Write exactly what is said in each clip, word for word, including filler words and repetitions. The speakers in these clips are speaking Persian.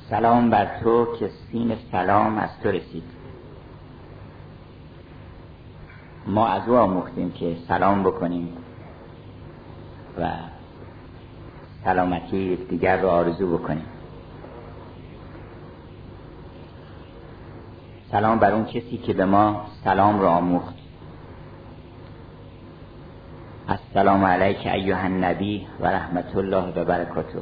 سلام بر تو که سین سلام از تو رسید. ما از او آموختیم که سلام بکنیم و سلامتی دیگر رو آرزو بکنیم. سلام بر اون کسی که به ما سلام رو آموخت. السلام علیک ایها النبی و رحمت الله و برکاته.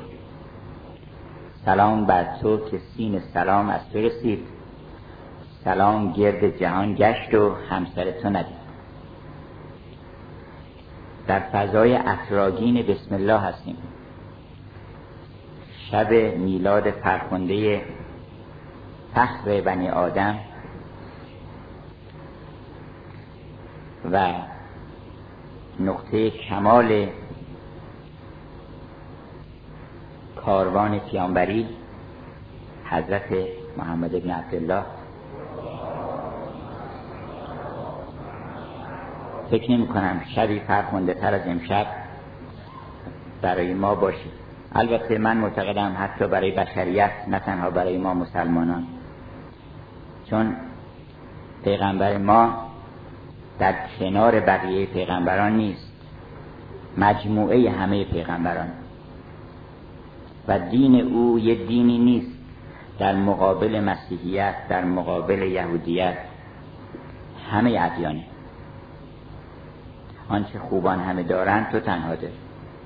سلام بر تو که سین سلام از تو رسید. سلام گرد جهان گشت و همسر تو ندید. در فضای عطرآگین بسم الله هستیم. شب میلاد فرخنده فخر بنی آدم و نقطه کمال کاروان پیامبری حضرت محمد بن عبدالله. فکر نمی کنم شبی فرخنده تر از امشب برای ما باشید. البته من معتقدم حتی برای بشریت، نه تنها برای ما مسلمانان، چون پیغمبر ما در کنار بقیه پیغمبران نیست، مجموعه همه پیغمبران، و دین او یه دینی نیست در مقابل مسیحیت، در مقابل یهودیت، همه ادیانه. آنچه خوبان همه دارن تو تنها داری.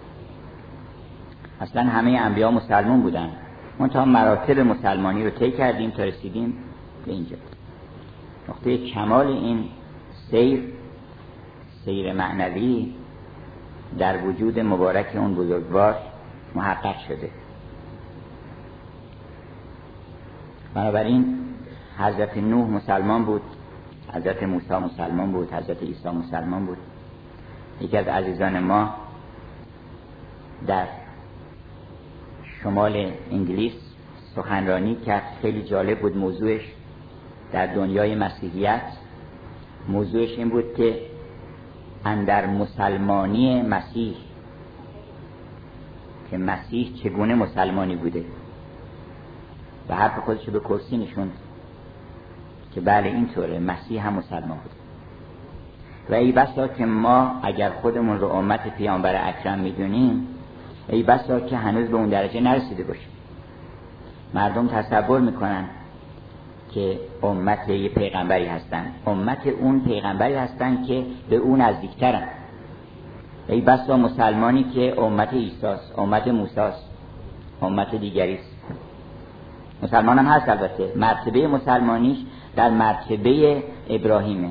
اصلا همه انبیا مسلمان بودن، منتها مراتب مسلمانی رو طی کردیم تا رسیدیم به اینجا. نقطه کمال این سیر، سیر معنوی در وجود مبارک اون بزرگوار محقق شده. بنابراین حضرت نوح مسلمان بود، حضرت موسی مسلمان بود، حضرت عیسی مسلمان بود. یکی از عزیزان ما در شمال انگلیس سخنرانی کرد، خیلی جالب بود موضوعش. در دنیای مسیحیت موضوعش این بود که اندر مسلمانی مسیح، که مسیح چگونه مسلمانی بوده، و حرف خودشو به کرسی نشوند که بله اینطوره، مسیح هم مسلمان بود. و ای بسا که ما اگر خودمون رو امت پیامبر اکرم میدونیم، ای بسا که هنوز به اون درجه نرسیده باشیم. مردم تصور میکنن که امت یه پیغمبری هستن، امت اون پیغمبری هستن که به اون نزدیکترن. ای بسا مسلمانی که امت عیساست، امت موساست، امت دیگریست. مسلمان هم هست، البته مرتبه مسلمانیش در مرتبه ابراهیمه.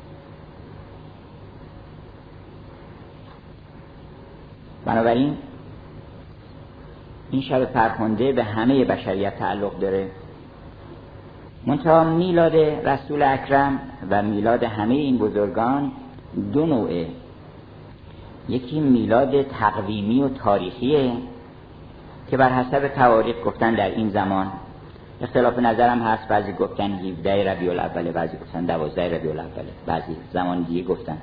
بنابراین این شب فرخنده به همه بشریت تعلق داره. منتها میلاد رسول اکرم و میلاد همه این بزرگان دو نوعه. یکی میلاد تقویمی و تاریخیه که بر حسب تواریخ گفتن در این زمان، اختلاف نظرم هست، بعضی گفتن هفده ربیع الاول، بعضی گفتن دوازده ربیع الاول، بعضی زمان دیگه گفتن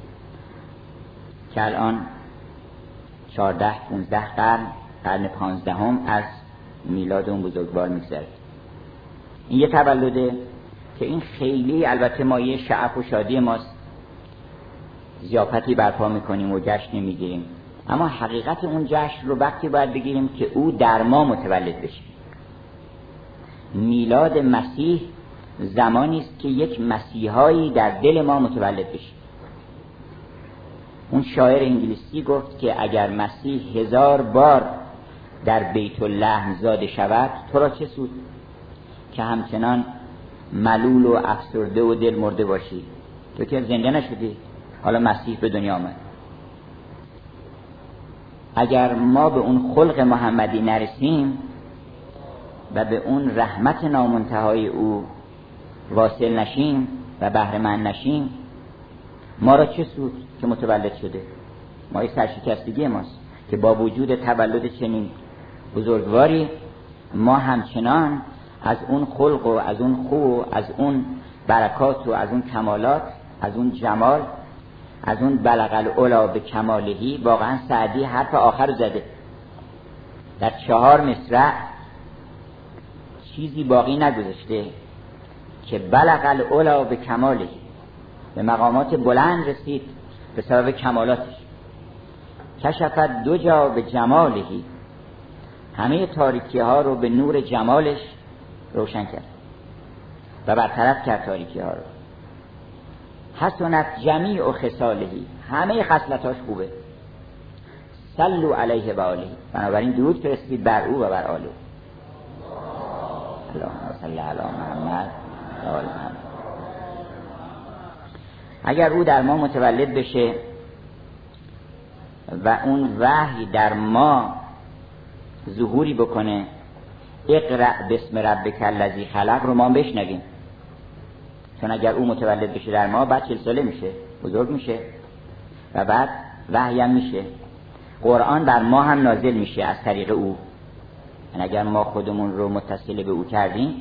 که الان چهارده پونزده قرن، قرن پانزدهم از میلاد اون بزرگوار میگذره. این یه تولده که این خیلی البته مایه شعف و شادی ماست، ضیافتی برپا میکنیم و جشن میگیریم، اما حقیقت اون جشن رو وقتی باید بگیریم که او در ما متولد بشه. میلاد مسیح زمانی است که یک مسیحایی در دل ما متولد بشه. اون شاعر انگلیسی گفت که اگر مسیح هزار بار در بیت اللحم زاده شود، تو را چه سود که همچنان ملول و افسرده و دل مرده باشی؟ تو که زنده نشدی، حالا مسیح به دنیا آمد. اگر ما به اون خلق محمدی نرسیم و به اون رحمت نامنتهای او واصل نشیم و بهره مند نشیم، ما را چه سود که متولد شده؟ ما این سرشکستگی ماست که با وجود تولد چنین بزرگواری ما همچنان از اون خلق و از اون خو و از اون برکات و از اون کمالات، از اون جمال، از اون بلغ العلا به کمالهی. واقعا سعدی حرف آخر زده در چهار مصرع، چیزی باقی نگذاشته که بلغ العلا به کماله، به مقامات بلند رسید به سبب کمالاتش. کشفت دو جا به جمالهی، همه تاریکی ها رو به نور جمالش روشن کرد و برطرف کرد تاریکی ها رو. حسنت جمیع خصالهی، همه خصلتاش خوبه. صلو علیه و آله، بنابراین درود فرستید بر او و بر آله. اللهم صل علی محمد و آل محمد. اگر او در ما متولد بشه و اون وحی در ما ظهوری بکنه، اقرأ بسم ربک الذی خلق رو ما بشنویم، چون اگر او متولد بشه در ما بعد چهل ساله میشه، بزرگ میشه و بعد وحی هم میشه، قرآن بر ما هم نازل میشه از طریق او. یعنی اگر ما خودمون رو متصل به او کردیم.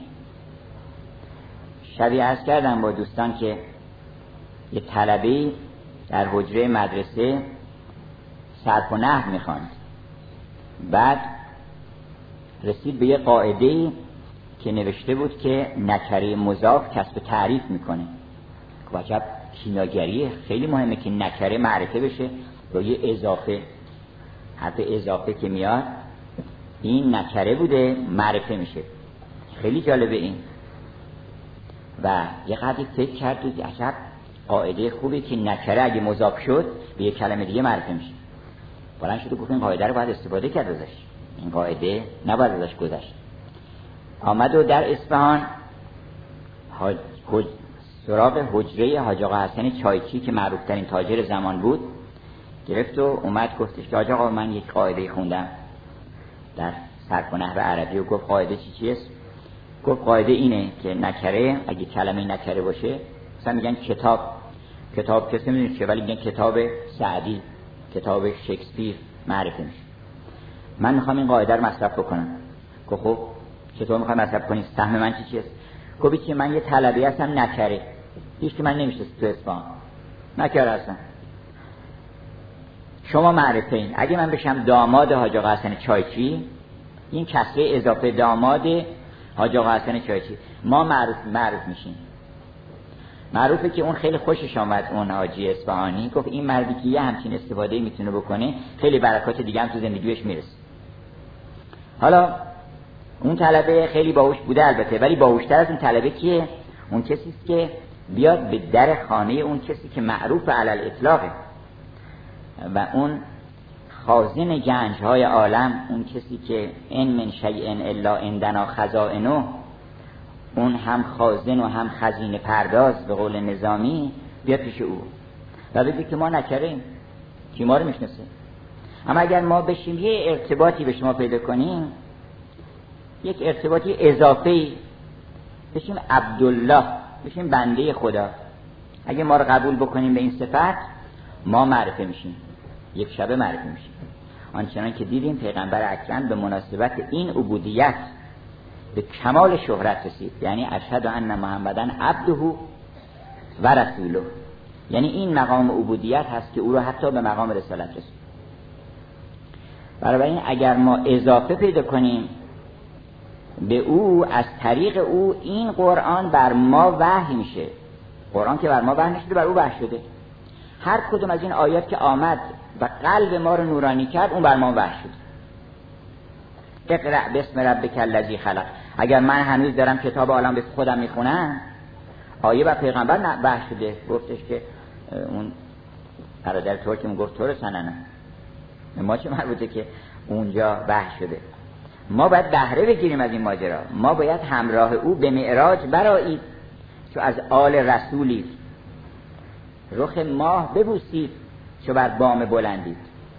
شبیه عرض کردم با دوستان که یه طلبه در حجره مدرسه صرف و نحو میخواند، بعد رسید به یه قاعده که نوشته بود که نکره مضاف کسب تعریف میکنه. که عجب کیمیاگریه، خیلی مهمه که نکره معرفه بشه با یه اضافه. حرف اضافه که میاد این نکره بوده معرفه میشه. خیلی جالبه این. و یه قدری فکر کرد و عجب قاعده خوبه که نکره اگه مضاف شد به یه کلمه دیگه معرفه میشه. بلند شد و گفت این قاعده رو باید استفاده کرد ازش، این قاعده نباید ازش گذشت. آمد و در اصفهان حج... حج... سراغ حجره حاج آقا حسن چایچی که معروف ترین تاجر زمان بود گرفت و اومد گفتش که حاج آقا من یک قاعده خوندم در صرف و نحو عربی. و گفت قاعده چی چیست؟ گفت قاعده اینه که نکره اگه کلمه نکره باشه، مثلا میگن کتاب، کتاب کسی میدونه چیه، ولی میگن کتاب سعدی، کتاب شکسپیر معرفی میشه. من میخوام این قاعده رو مصرف بکنم. گفت خب چطور میخوای مصرف کنی؟ سهم من چی چیست؟ گفت که من یه طلبی هستم نکره، هیچ که من نمیشه تو اصفهان نکره هستم، شما معرفه این. اگه من بشم داماد حاج آقا حسن چایچی، این کسره اضافه داماد حاج آقا حسن چایچی، ما معروف معروف میشیم. معروفه که اون خیلی خوشش آمد اون حاجی اصفهانی. گفت این مردی که یه همچین استفاده میتونه بکنه خیلی برکات دیگه هم تو زندگیش میرسه. حالا اون طلبه خیلی باهوش بوده البته، ولی باهوشتر از اون طلبه کیه؟ اون کسی است که بیاد به در خانه اون کسی که معروف علی الاطلاقه و اون خازن گنج‌های عالم، اون کسی که ان من شیء الا عندنا خزائنه، اون هم خازن و هم خزینه پرداز به قول نظامی، بیاد پیش او و بگه که ما نکریم، کی ما رو میشناسه. اما اگر ما بشیم یه ارتباطی به شما پیدا کنیم، یک ارتباطی اضافی، بشیم عبدالله، بشیم بنده خدا، اگه ما رو قبول بکنیم به این صفت، ما معرفه میشیم، یک شبه معرفه میشیم. آنچنان که دیدیم پیغمبر اکرم به مناسبت این عبودیت به کمال شهرت رسید، یعنی اشهد ان محمدن عبده و رسوله، یعنی این مقام عبودیت هست که او رو حتی به مقام رسالت رسید. بنابراین اگر ما اضافه پیدا کنیم به او، از طریق او این قرآن بر ما وحی میشه. قرآن که بر ما وحی نشده، بر او وحی شده. هر کدوم از این آیات که آمد و قلب ما رو نورانی کرد، اون بر ما وحی شد. اقرأ بسم ربک الذی خلق. اگر من هنوز دارم کتاب عالم به خودم میخونم، آیه بر پیغمبر وحی شده، گفتش که اون برادر ترک میگفت تو رو سننه، ما چه مربوطه که اونجا وحی شده. ما باید بهره بگیریم از این ماجرا. ما باید همراه او به معراج برآییم، چو از آل رسولی رخ ماه ببوسید چو بر بام بلندید.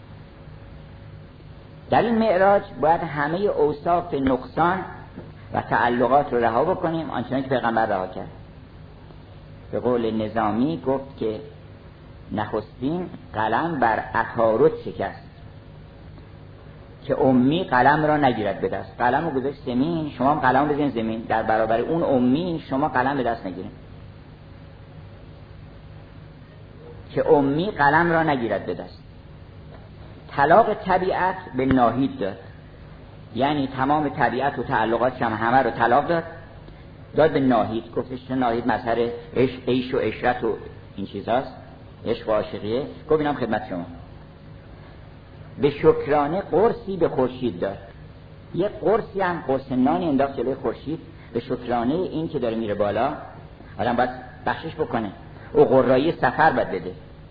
در این معراج باید همه اوصاف نقصان و تعلقات رو رها بکنیم، آنچنان که پیغمبر رها کرد. به قول نظامی گفت که نخستین قلم بر عطارد شکست که امی قلم را نگیرد به دست. قلم رو گذاشت زمین، شما هم قلم بزنید زمین، در برابر اون امی شما قلم به دست نگیرید. که امی قلم را نگیرد به دست. طلاق طبیعت به ناهید داد، یعنی تمام طبیعت و تعلقات هم همه رو طلاق داد، داد به ناهید. گفتش ناهید مظهر عیش و عشرت و این چیزاست، عشق و عاشقیه. گفت اینم خدمت شما. به شکرانه قرصی به خورشید داد، یه قرصی هم قرص نانی انداخت جلوی خورشید به شکرانه این که داره میره بالا. آدم باید بخشش بکنه، او قرایی سفر باید بده.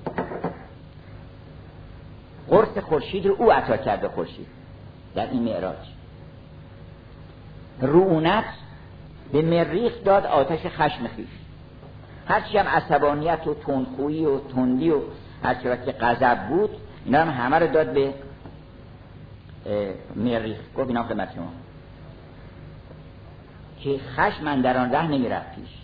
قرص خورشید رو او عطا کرد به خورشید در این معراج. رعونت به مریخ داد آتش خشم خویش. هرچی هم عصبانیت و تندخویی و تندی و هرچی وقت غضب بود اینا هم همه رو داد به مریخ. گفت اینا خدمت شما که خشم اندران ره نمی رفت پیش.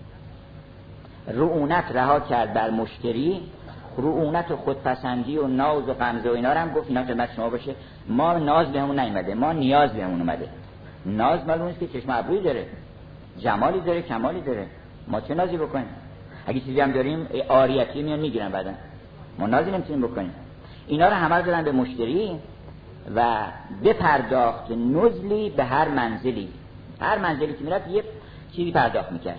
رعونت رها کرد بر مشتری، رعونت و خودپسندی و ناز و غمزه و اینا رو هم گفت اینا خدمت شما باشه. ما ناز بهمون نیومده، ما نیاز بهمون اومده. ناز معلومه است که چشم ابرویی داره، جمالی داره، کمالی داره. ما چه نازی بکنیم؟ اگه چیزی هم داریم عاریتی میان میگیرن بعدا. ما نازی نمیتونیم بکنیم. اینا رو همه رو دادن به مشتری و بپرداخت نزلی به هر منزلی. هر منزلی که میرفت یه چیزی پرداخت میکرد.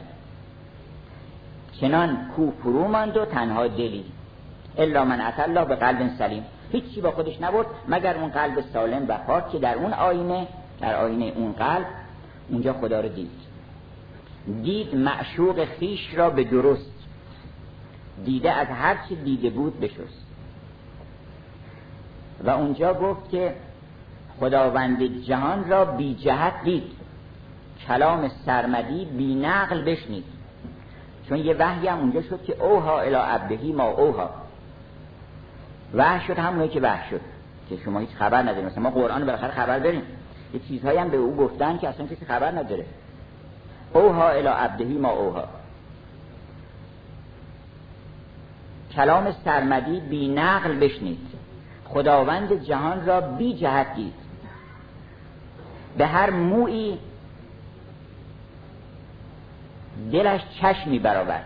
چنان کو فرو ماند و تنها دلی، الا من اتى الله به قلب سلیم. هیچی با خودش نبرد مگر اون قلب سالم و پاک که در اون آینه، در آینه اون قلب اونجا خدا رو دید. دید معشوق خیش را به درست، دیده از هر چی دیده بود بشست. و اونجا گفت که خداوند جهان را بی جهت دید، کلام سرمدی بی نقل بشنید. چون یه وحی هم اونجا شد که اوها الی عبدهی ما اوها. وحی شد همونه که وحی شد که شما هیچ خبر ندارید. مثلا ما قرآن بالاخره خبر داریم، یه چیزهایی هم به او گفتن که اصلا کسی خبر نداره. اوها الی عبدهی ما اوها. کلام سرمدی بی نقل بشنید، خداوند جهان را بی جهت دید. به هر مویی دلش چشمی برآورد،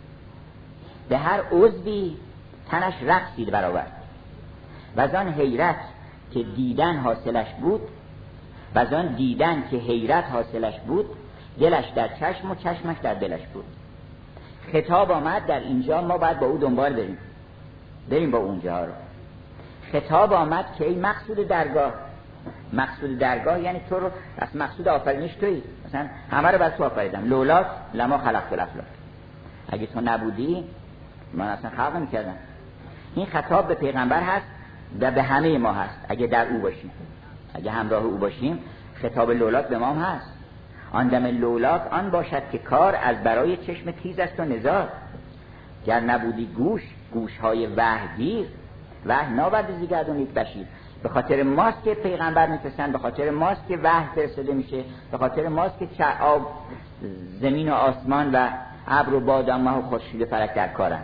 به هر عضوی تنش رقصی برآورد. و از آن حیرت که دیدن حاصلش بود، و از آن دیدن که حیرت حاصلش بود، دلش در چشم و چشمش در دلش بود. خطاب آمد در اینجا، ما باید با او دنبال بریم بریم با اونجا رو. خطاب آمد که ای مقصود درگاه. مقصود درگاه یعنی تو رو، از مقصود آفرینش تویی. مثلا همه رو بر تو آفریدم، لولاک لما خلقت الافلاک. اگه تو نبودی من اصلا خلق نمی‌کردم. این خطاب به پیغمبر هست و به همه ما هست. اگه در او باشیم، اگه همراه او باشیم، خطاب لولاک به ما هم هست. آن دم لولاک آن باشد که کار از برای چشم تیز است و نزار. گر نبودی گوش، گوش‌های وحیگیر، وحی ناورد زیگردون یک بشیر. به خاطر ماست که پیغمبر میفرستن، به خاطر ماست که وحی فرستاده میشه، به خاطر ماست که چه آب زمین و آسمان و ابر و باد و ماه و خورشید فلک در کارن.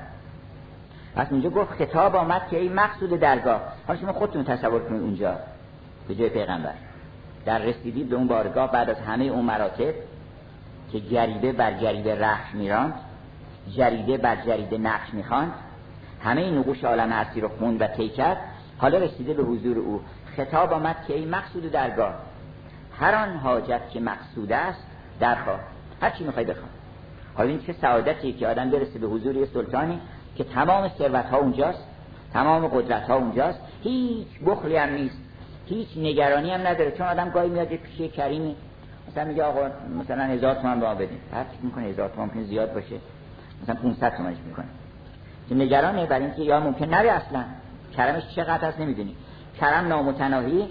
پس اونجا گفت خطاب آمد که ای مقصود درگاه. حالا شما خودتون تصور کنید اونجا به جای پیغمبر در رسیدید به اون بارگاه بعد از همه اون مراتب که جریده بر جریده رخش میراند، جریده بر جریده نقش میخواند، همه نقوش عالم هستی رو خوند و طی کرد. حالا رسیده به حضور او. خطاب آمد که ای مقصود درگاه، هر آن حاجت که مقصود است درخواه. هر چی میخوای بخواه. حالا این چه سعادتیه که آدم برسه به حضور یه سلطانی که تمام ثروت ها اونجاست، تمام قدرت ها اونجاست، هیچ بخلی هم نیست، هیچ نگرانی هم نداره. چون آدم گاهی میاد یه پیشه کریمی مثلا میگه آقا مثلا هزار تومان به ما بدین، هر چی میکنه هزار تومان ممکن زیاد باشه، مثلا پانصد تومانش میکنه. که نگرانه برای اینکه یا ممکن نره اصلا. کرمش چقدر هست نمیدونی. کرم نامتناهی،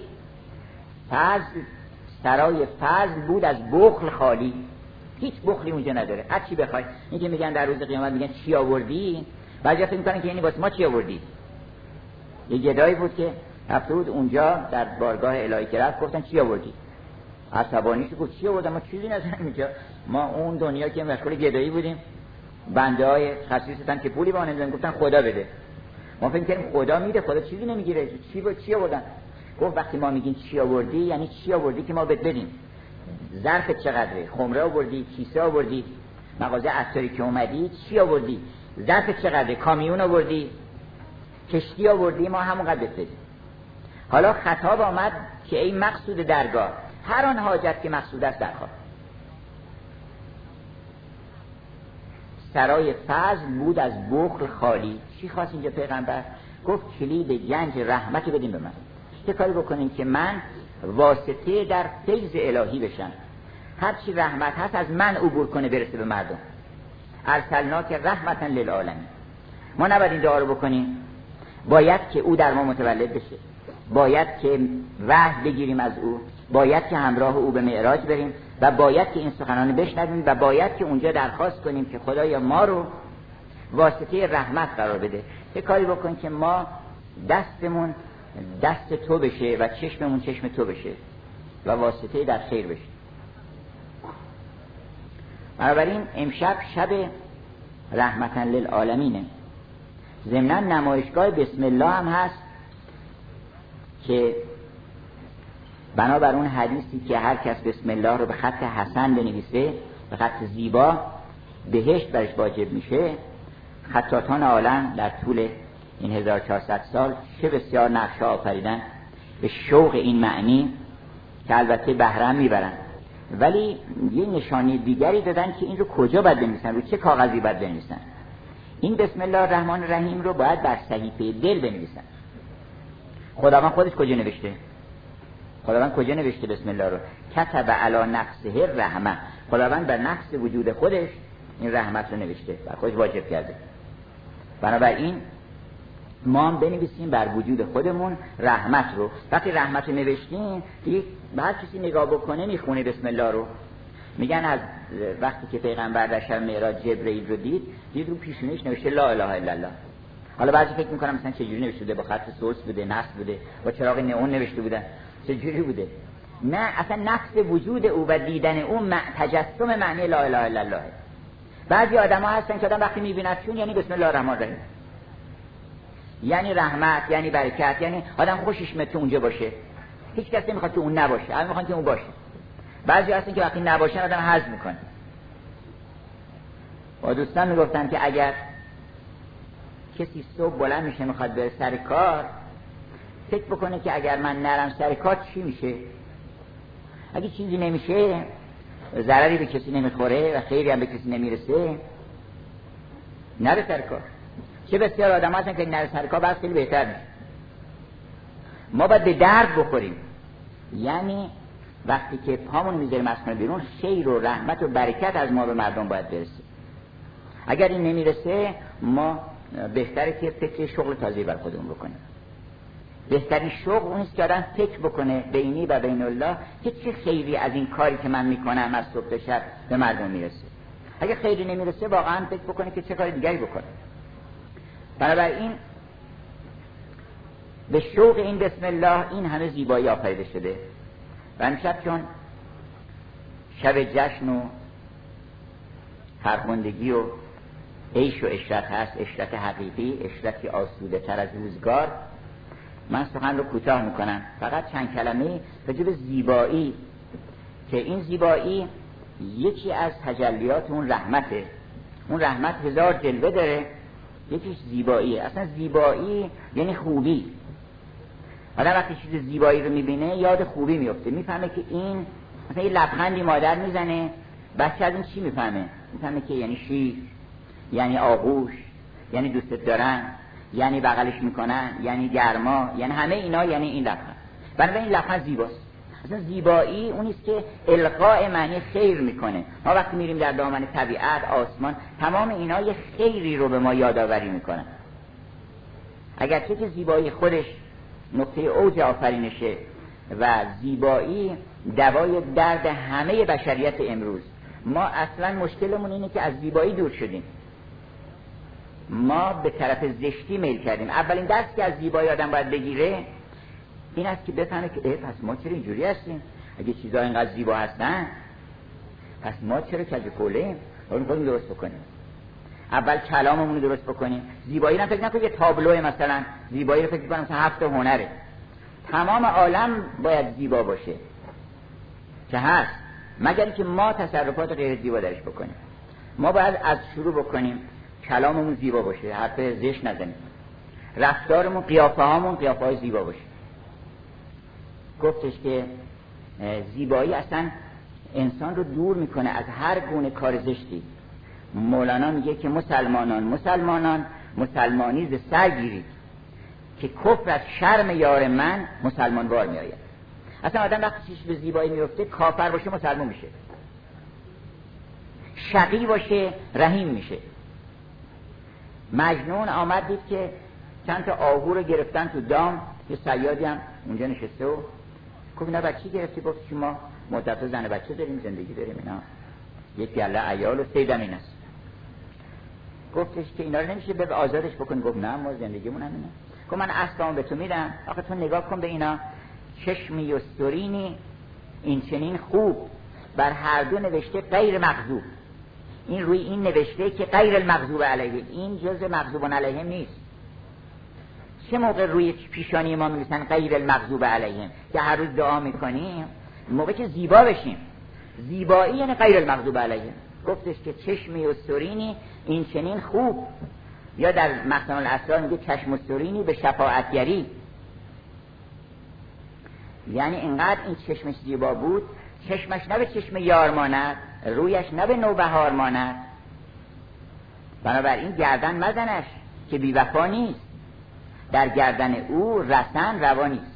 فضل سرای فضل بود از بخل خالی. هیچ بخلی اونجا نداره، هر چی بخوای. این که میگن در روز قیامت میگن چی آوردی، بعضی فکر میکنن که یعنی واسه ما چی آوردی. یه گدایی بود که رفته بود اونجا در بارگاه الهی که رفت، گفتن چی آوردی؟ عصبانی گفت چی آوردم؟ ما چیزی نداریم اینجا. ما اون دنیا که مشغول گدایی بودیم، بنده های خصیصتن که پولی با نمیدن، گفتن خدا بده. ما فکر کردیم خدا میده، خدا چیزی نمیگیره. چی با چی آوردن؟ گفت وقتی ما میگیم چی آوردی یعنی چی آوردی که ما بهت بدیم. ظرف چقدره؟ خمره آوردی، کیسه آوردی، مغازه عطاری که اومدی چی آوردی؟ ظرف چقدره؟ کامیون آوردی، کشتی آوردی، ما همونقدر بهت بدیم. حالا خطاب آمد که ای مقصود درگاه، هر آن حاجت که مقصود است درخواه. سرای فضل بود از بخل خالی. چی خواست اینجا پیغمبر؟ گفت کلید گنج رحمت بدین به من، یه کاری بکنین که من واسطه در فیض الهی بشم، هر چی رحمت هست از من عبور کنه برسه به مردم. ارسلناک رحمتا للعالمین. ما نباید این دعا رو بکنیم، باید که او در ما متولد بشه، باید که وحی بگیریم از او، باید که همراه او به معراج بریم و باید که این سخنان بشنویم و باید که اونجا درخواست کنیم که خدایا ما رو واسطه رحمت قرار بده. یه کاری بکن که ما دستمون دست تو بشه و چشممون چشم تو بشه و واسطه در خیر بشه. بنابراین امشب شب رحمتا للعالمینه. ضمناً نمایشگاه بسم الله هم هست که بنابر اون حدیثی که هر کس بسم الله رو به خط حسن بنویسه، به خط زیبا، بهشت برش واجب میشه. خطاطان عالم در طول این هزار و چهارصد سال چه بسیار نقشه آفریدن به شوق این معنی که البته بهره میبرن، ولی یه نشانی دیگری دادن که این رو کجا باید بنویسن، رو چه کاغذی باید بنویسن. این بسم الله الرحمن الرحیم رو باید بر صحیفه دل بنویسن. خداوند خودش کجا نوشته؟ خداوند کجا نوشته بسم الله رو؟ کتب علی نفسه الرحمه. خداوند بر نفس وجود خودش این رحمت رو نوشته، بر خودش واجب کرده. بنابراین ما هم بنویسیم بر وجود خودمون رحمت رو. وقتی رحمت رو نوشتیم دیگه هر کسی نگاه بکنه میخونه بسم الله رو. میگن از وقتی که پیغمبر در شب معراج جبرئیل رو دید، دید رو پیشونیش نوشته لا اله الا الله. حالا بعضی فکر میکنم مثلا چه جوری نوشته بوده، با خط سرس بوده، نصب بوده، با چراغ نئون نوشته بوده، چه جوری بوده؟ نه، اصلا نفس وجود او و دیدن او تجسم معنی لا اله الا الله. بعضی آدما هستن که آدم وقتی میبیندشون یعنی بسم الله الرحمن الرحیم، یعنی رحمت، یعنی برکت، یعنی آدم خوشش میاد که اونجا باشه. هیچ کس نمیخواد که اون نباشه، همه میخوان که اون باشه. بعضی هستن که وقتی نباشن آدم حزم میکنه. و دوستان میگفتن که اگر کسی صبح بلند میشه میخواد بره سر کار، فکر بکنه که اگر من نرم سر کار چی میشه. اگه چیزی نمیشه، ضرری به کسی نمیخوره و خیری هم به کسی نمیرسه، نره سر کار. چه بسیار آدم هستن که نره سر کار باز خیلی بهتر میشه. ما باید به درد بخوریم، یعنی وقتی که پامون میذاریم از خونه بیرون، خیر و رحمت و برکت از ما به مردم باید برسه. اگر این نمیرسه، ما بهتره که فکر شغل تازه‌ای بر خودمون بکنیم. بهترین شغل اونیست که آدم فکر بکنه بینی و بین الله که چه خیری از این کاری که من میکنم از صبح تا شب به مردم میرسه. اگه خیری نمیرسه، واقعا فکر بکنه که چه کار دیگری بکنه. بنابراین به شوق این بسم الله این همه زیبایی آفریده شده. و امشب چون شب جشن و فرخندگی و عیش و عشرت هست، عشرت حقیقی، عشرتی آسوده تر از روزگار، من سخن رو کوتاه میکنم. فقط چند کلمه راجع به زیبایی، که این زیبایی یکی از تجلیات اون رحمته. اون رحمت هزار جلوه داره، یکیش زیباییه. اصلا زیبایی یعنی خوبی. آدم وقتی چیز زیبایی رو میبینه یاد خوبی میفته، میفهمه که این مثلا یه لبخندی مادر میزنه، بچه از این چی میفهمه؟ میفهمه که یعنی شیر، یعنی آغوش، یعنی دوستت دارن، یعنی بغلش میکنن، یعنی گرما، یعنی همه اینا، یعنی این لبخند. بنابراین این لبخند زیباست. اصلا زیبایی اونیست که القاء معنی خیر میکنه. ما وقتی میریم در دامن طبیعت، آسمان، تمام اینا یه خیری رو به ما یادآوری میکنن. اگرچه که زیبایی خودش نقطه اوج آفرینشه و زیبایی دوای درد همه بشریت امروز. ما اصلا مشکلمون اینه که از زیبایی دور شدیم، ما به طرف زشتی میل کردیم. اولین درس که از زیبایی آدم باید بگیره این است که بفهمه که اه پس ما چرا اینجوری هستیم؟ اگه چیزا اینقدر زیبا هستن، پس ما چرا کج کوله‌ایم؟ ما می‌خوایم درست بکنیم. اول کلاممون رو درست بکنیم. زیبایی رو فکر نکنید یه تابلوه، مثلا زیبایی رو فکر کنید مثلا هفت هنره. تمام عالم باید زیبا باشه که هست، مگر اینکه ما تصرفات غیر زیبا درش بکنیم. ما باید از شروع بکنیم کلاممون زیبا باشه، حرف زشت نزنیم. رفتارمون، قیافه هامون قیافه های زیبا باشه. گفتش که زیبایی اصلا انسان رو دور میکنه از هر گونه کار زشتی. مولانا میگه که مسلمانان مسلمانان مسلمانی ز سر گیرید که کفر از شرم یار من مسلمان وار میآید. اصلا آدم وقتی چیش به زیبایی میفته، کافر باشه مسلمان میشه، شقی باشه رحیم میشه. مجنون آمد دید که چند تا آهو رو گرفتن تو دام، یه صیادی هم اونجا نشسته و گفت اینا بچی گرفتی؟ گفت که ما مدت زن بچه داریم، زندگی داریم، اینا یک گله عیال و سیدم این است. گفتش که اینا رو نمیشه به آزادش بکنی؟ گفت نه، ما زندگیمون همینه. گفت من اسبامو به تو میدم، آخه تو نگاه کن به اینا، چشمی و سرینی این چنین خوب، بر هر دو نوشته غیر مغضوب. این روی این نوشته که غیر المغضوب علیه، این جزء مغضوب علیهم نیست. چه موقع روی پیشانی ما می‌نویسن غیر المغضوب علیهم که هر روز دعا میکنیم، موقع که زیبا بشیم. زیبایی یعنی غیر المغضوب علیهم. گفتش که چشمی و سرینی این چنین خوب، یا در مخزن الاسرار میگه چشم و سرینی به شفاعتگری، یعنی اینقدر این چشمش زیبا بود، چشمش نه به چشم یار ماند، رویش نه به نوبهار ماند. بنابراین گردن مزنش که بی وفا نیست، در گردن او رسن روا نیست.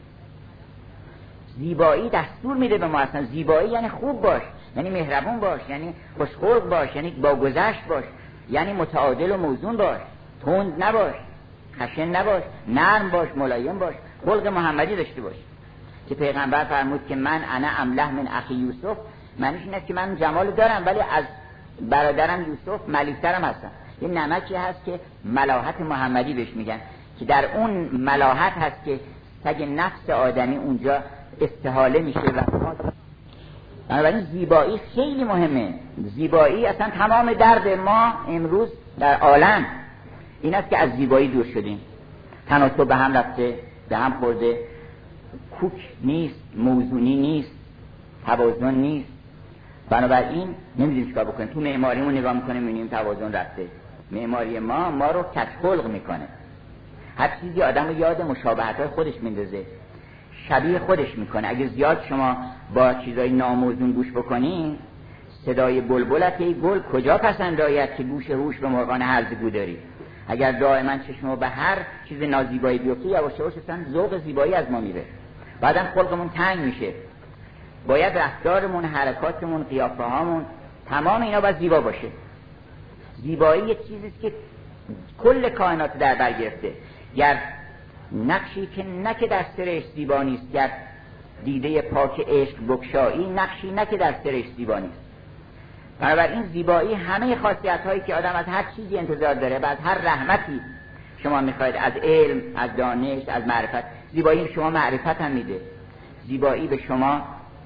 زیبایی دستور میده به ما. اصلا زیبایی یعنی خوب باش، یعنی مهربون باش، یعنی خوشخلق باش، یعنی با گذشت باش، یعنی متعادل و موزون باش، تند نباش، خشن نباش، نرم باش، ملایم باش، خلق محمدی داشته باش. که پیغمبر فرمود که من انا املح من اخی یوسف، معنیش این است که من جمال دارم ولی از برادرم یوسف ملیح‌ترم هستم. یه نمکی هست که ملاحت محمدی بهش میگن، که در اون ملاحت هست که سگ نفس آدمی اونجا استحاله میشه. و بنابراین زیبایی خیلی مهمه. زیبایی اصلا تمام درد ما امروز در عالم این است که از زیبایی دور شدیم. تناسب به هم رفته، به هم خورده، کوک نیست، موزونی نیست، توازن نیست. بنابراین نمیدونیم چیکار بکنیم. تو معماریمون نگاه میکنیم میبینیم توازن رفته. معماری ما ما رو کج‌خلق میکنه. هر چیزی آدم رو یاد مشابهت‌های خودش میندازه، شبیه خودش میکنه. اگه زیاد شما با چیزای ناموزون گوش بکنین، صدای بلبلت ای گل کجا پسند آید که گوش هوش به مرغان هرزگو داری. اگر دائما چشمو به هر چیز نازیبایی بیفته، یواش یواش اصلا ذوق زیبایی از ما میره، بعدم خلقمون تنگ میشه. باید رفتارمون، حرکاتمون، قیافه هامون، تمام اینا باید زیبا باشه. زیبایی یه چیزیست که کل کائنات در بر گرفته. گر نقشی که نه که در سرش زیبا نیست، گر دیده پاک عشق بگشایی، نقشی نه که در سرش زیبا نیست. بنابراین زیبایی همه خاصیت هایی که آدم از هر چیزی انتظار داره و از هر رحمتی شما میخواید، از علم، از دانش، از معرفت. زیبایی به شما معرفت هم میده. زیبایی به شما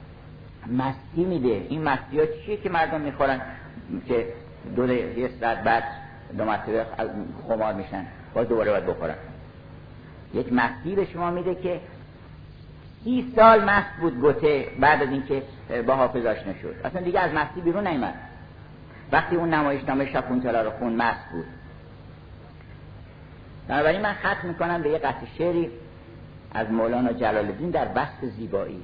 مستی میده. این مستی ها چیه که مردم میخورن که دو یه ساعت بعد دو مرتبه خمار میشن، باز دوباره باید بخورن. یک مستی به شما میده که سی سال مست بود گوته بعد از اینکه با حافظش نشد، اصلا دیگه از مستی بیرون نیامد. وقتی اون نمایشنامه شاپونتالا رو خون مست بود. بنابراین من ختم میکنم به یه قطعه شعری از مولانا جلال الدین در وصف زیبایی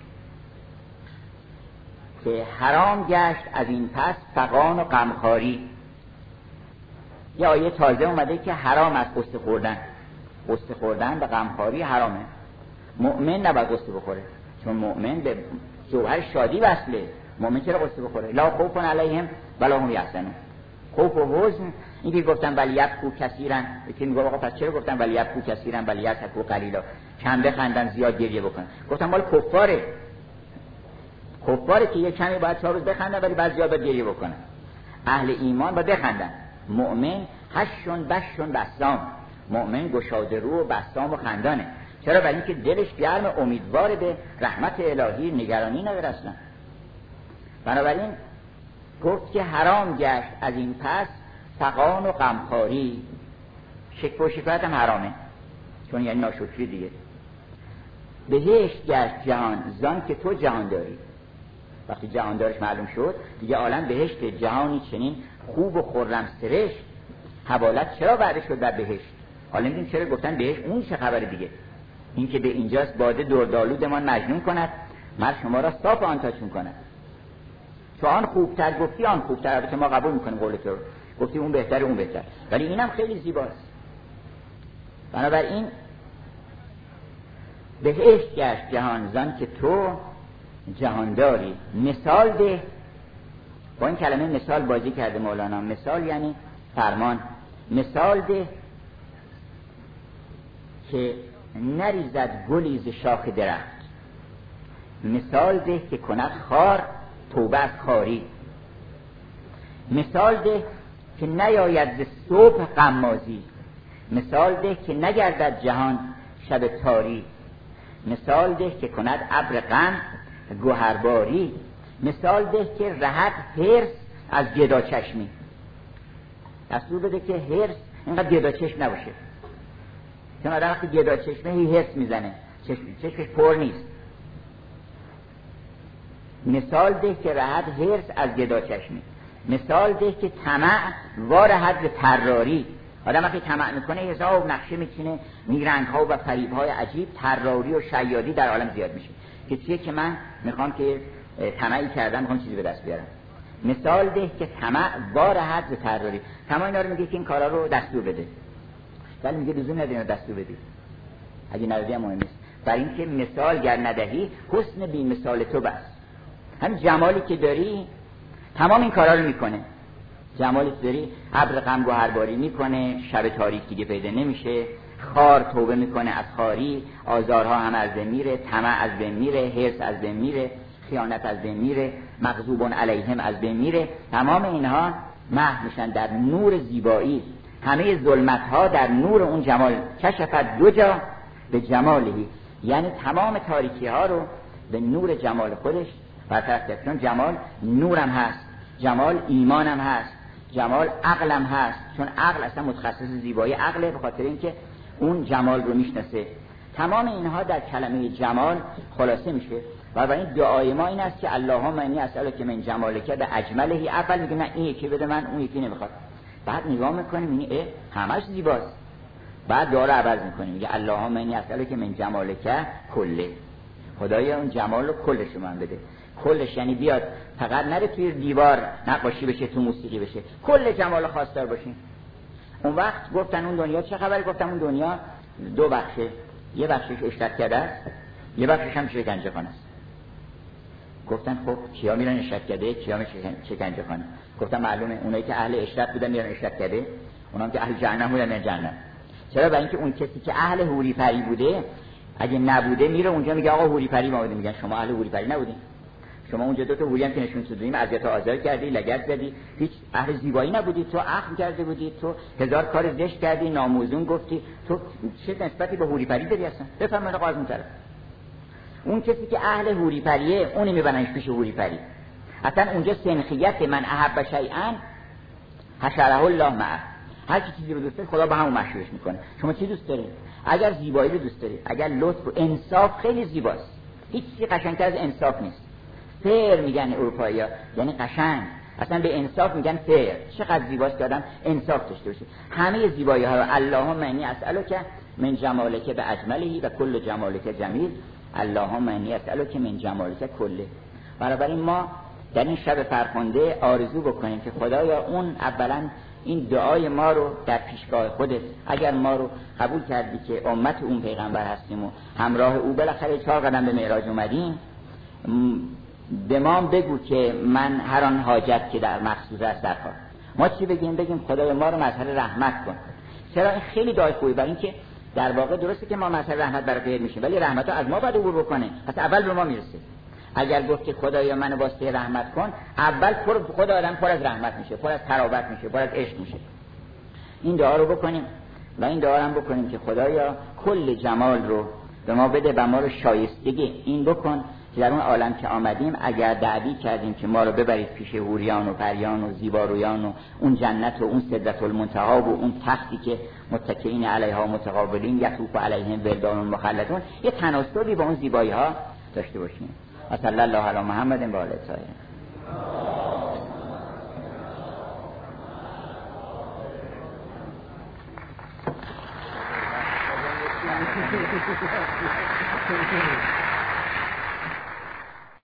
که حرام گشت از این پس فغان و غمخواری. یه آیه تازه اومده که حرام از قصه خوردن. قصه خوردن و غمخواری حرامه. مؤمن نباید قصه بخوره، چون مؤمن به جوهر شادی وصله. مؤمن چرا قصه بخوره؟ لا خوف علیهم ولا هم یحزنون. خوف و حزن، اینکه گفتن ولی یبکو کثیرا، یکی میگه آقا پس چرا گفتن ولی یبکو کثیرا ولی یضحکوا قلیلا، کم بخندن زیاد گریه بکنن؟ گفتن مال کفاره. کفاره که یه کمی باید چهار روز بخندن ولی بعد زیاد باید گریه بکنن. اهل ایمان باید بخندن. مؤمن هشون بشون بسام، مؤمن گشاده رو و بسام و خندانه. چرا؟ برای اینکه دلش گرم، امیدوار به رحمت الهی، نگرانی نداره اصلا. بنابراین گفت که حرام گشت از این پس فغان و غمخواری. شکوه و شکایت هم حرامه، چون یعنی ناشکری دیگه. بهشت گشت جهان زان که تو جهان داری. وقتی جهان دارش معلوم شد دیگه عالم بهشت، جهانی چنین خوب و خرم سرشت. حوالت چرا بعد شد در بهشت؟ حالا نمیدونیم چرا گفتن بهشت، اون چه خبر دیگه. این که به اینجاست باده دردآلودمان مجنون کند، مرد شما را صاف آنتاچون کند. تو آن خوبتر گفتی آن خوبتر، البته ما قبول میکنیم قول تو، گفتی اون بهتر اون بهتر، ولی اینم خیلی زیباست. بنابراین بهشت گشت جهان زان که تو جهانداری. مثال ده، با این کلمه مثال بازی کرده مولانا. مثال یعنی فرمان. مثال ده که نریزد گلی ز شاخ درخت، مثال ده که کند خار توبه از خاری، مثال ده که نیاید ز صبح غمازی، مثال ده که نگردد جهان شب تاری، مثال ده که کند ابر غم گوهرباری، مثال ده که رهد حرص از گدا چشمی. دستور بده که حرص اینقدر گدا چشم نباشه، چون آدم وقتی گدا چشمه هی حرص میزنه، چشم چشمش پر نیست. مثال ده که رهد حرص از گدا چشمی، مثال ده که طمع وارهد به طراری. آدم وقتی طمع میکنه حساب نقشه میچینه، نیرنگ ها و فریب های عجیب، طراری و شیادی در عالم زیاد میشه که چیه که من میخوام که طمعی کردم، میخوام چیزی به دست بیارم. مثال ده که طمع وارهد به طراری. تمام اینا رو میگه که این کارا رو دستور بده، ولی میگه لزوم نداره دستور بدی، اگه ندادی هم مهم نیست. برای اینکه مثال گر ندهی حسن بی مثال تو بس. هم جمالی که داری تمام این کارا رو میکنه. جمالی که داری ابر غم گوهرباری میکنه، شب تاریک دیگه پیدا نمیشه، خار توبه میکنه از خاری، آزارها هم از بین میره، طمع از بین میره، حرص از بین میره، خیانت از بین میره، مغضوب علیهم از بین میره. تمام اینها محو میشن در نور زیبایی. همه ظلمت ها در نور اون جمال. کشفت دو جا به جمالهی، یعنی تمام تاریکی ها رو به نور جمال خودش برطرف کرد. چون جمال نورم هست، جمال ایمانم هست، جمال عقلم هست. چون عقل اصلا متخصص زیبایی عقله، به خاطر اینکه اون جمال رو میشناسه. تمام اینها در کلمه جمال خلاصه میشه. و برای این دعای ما این است که اللهم انی اسألک من جمالک به اجملهی. اول میگه نه این یکی بده من، اون یکی نمیخواد. بعد نگاه میکنیم این اه همش زیباست. بعد دعا رو عوض میکنیم، میگه اللهم انی اسألک من جمالک کله. خدایا اون جمال رو کلش رو من بده. کلش یعنی بیاد فقط نره توی دیوار نقاشی بشه، تو موسیقی بشه، کل جمال خواستار باشیم. اون وقت گفتن اون دنیا چه خبره؟ گفتم اون دنیا دو بخشه، یه بخشش اشتراکیده است، یه بخشش هم شکنجه خانه است. گفتن خب کیا میرن اشتراکیده، کیا میرن شکنجه خانه؟ گفتم معلومه اونایی که اهل اشتراک بودن میرن اشتراکیده، اونام که اهل جهنم بودن میرن جهنم. چرا؟ برای اینکه اون کسی که اهل حوری پری بوده اگه نبوده میره اونجا میگه آقا حوری پری ما بودیم. میگن شما اهل حوری پری نبودین، شما اونجا دو تا حوری هم که نشون دادیم اذیت و آزار کردی، لگد زدی، هیچ اهل زیبایی نبودی، تو اخم کرده بودی، تو هزار کار زشت کردی، ناموزون گفتی، تو چه نسبتی به حوری پری داری اصلا؟ بفهم من قاضی طرف. اون کسی که اهل حوری پریه اونی میبرنش پیش حوری پری. اصلا اونجا سنخیت من احب شیئا حشره الله معه. هر کی چیزی رو دوست داره خدا با همون مشروعش میکنه. شما چی دوست دارید؟ اگر زیبایی رو دوست دارید، اگر لطف و انصاف، خیلی زیباست. هیچ چیزی قشنگتر از انصاف نیست. فیر میگن اروپایی‌ها، یعنی قشنگ. اصلا به انصاف میگن فیر. چقدر زیباست که آدم انصاف داشته باشه. همه زیبایی ها رو اللهم انی اسالک من جمالک به اجملهی و کل جمالک جمیل، اللهم انی اسالک من جمالک کله. بنابراین ما در این شب فرخنده آرزو بکنیم که خدایا اون اولا این دعای ما رو در پیشگاه خودت، اگر ما رو قبول کردی که امت اون پیغمبر هستیم و همراه او بالاخره چهار قدم به معراج اومدیم، به ما بگو که من هر آن حاجت که در مقصود است در کار. ما چی بگیم؟ بگیم خدای ما رو مظهر رحمت کن. چرا؟ این خیلی دعای خوبی، برای اینکه در واقع درسته که ما مظهر رحمت برای غیر میشیم، ولی رحمت ها از ما باید عبور بکنه، پس اول به ما میرسه. اگر گفت که خدایا منو واسه رحمت کن، اول پر خدا آدم پر از رحمت میشه، پر از ترابط میشه، پر از عشق میشه. این دعا رو بکنیم و این دعا هم بکنیم که خدایا کل جمال رو به ما بده و ما رو شایستگی این بکن که در اون عالم که آمدیم اگر دعوی کردیم که ما رو ببرید پیش حوریان و پریان و زیبارویان و اون جنت و اون سدرة المنتهی و اون تختی که متکئین علیها متقابلین یطوف علیهم ولدان مخلدون، یه تناسبی با اون زیبایی ها داشته باشیم. و صلی الله علی محمد و آله الطاهرین.